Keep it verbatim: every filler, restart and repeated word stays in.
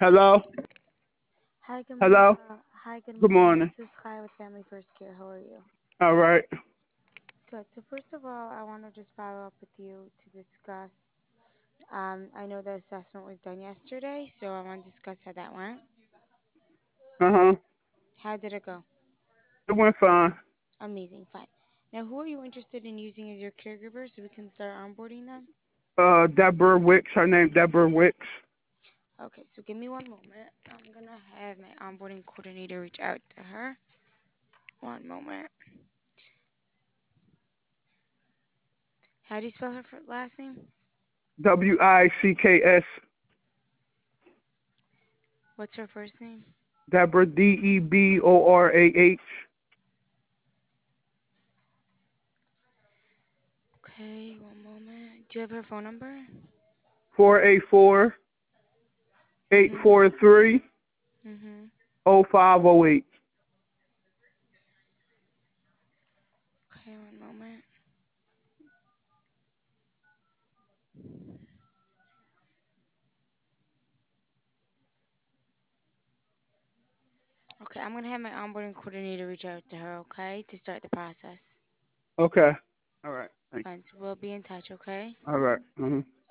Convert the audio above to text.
Hello? Hi, good morning. Hello? Uh, hi, good Good morning. morning. This is Kai with Family First Care. How are you? All right. Good. So first of all, I want to just follow up with you to discuss. Um, I know the assessment was done yesterday, so I want to discuss how that went. Uh-huh. How did it go? It went fine. Amazing. Fine. Now, who are you interested in using as your caregiver so we can start onboarding them? Uh, Deborah Wicks. Her name Deborah Wicks. Okay, so give me one moment. I'm gonna have my onboarding coordinator reach out to her. One moment. How do you spell her fir- last name? W I C K S. What's her first name? Deborah, D E B O R A H. Okay, one moment. Do you have her phone number? four eight four, eight Mhm. four three, Mhm. oh five oh eight. Okay, one moment. Okay, I'm gonna have my onboarding coordinator reach out to her, okay, to start the process. Okay. All right. Thank Fine, so we'll be in touch, okay? you. All right. Uh-huh.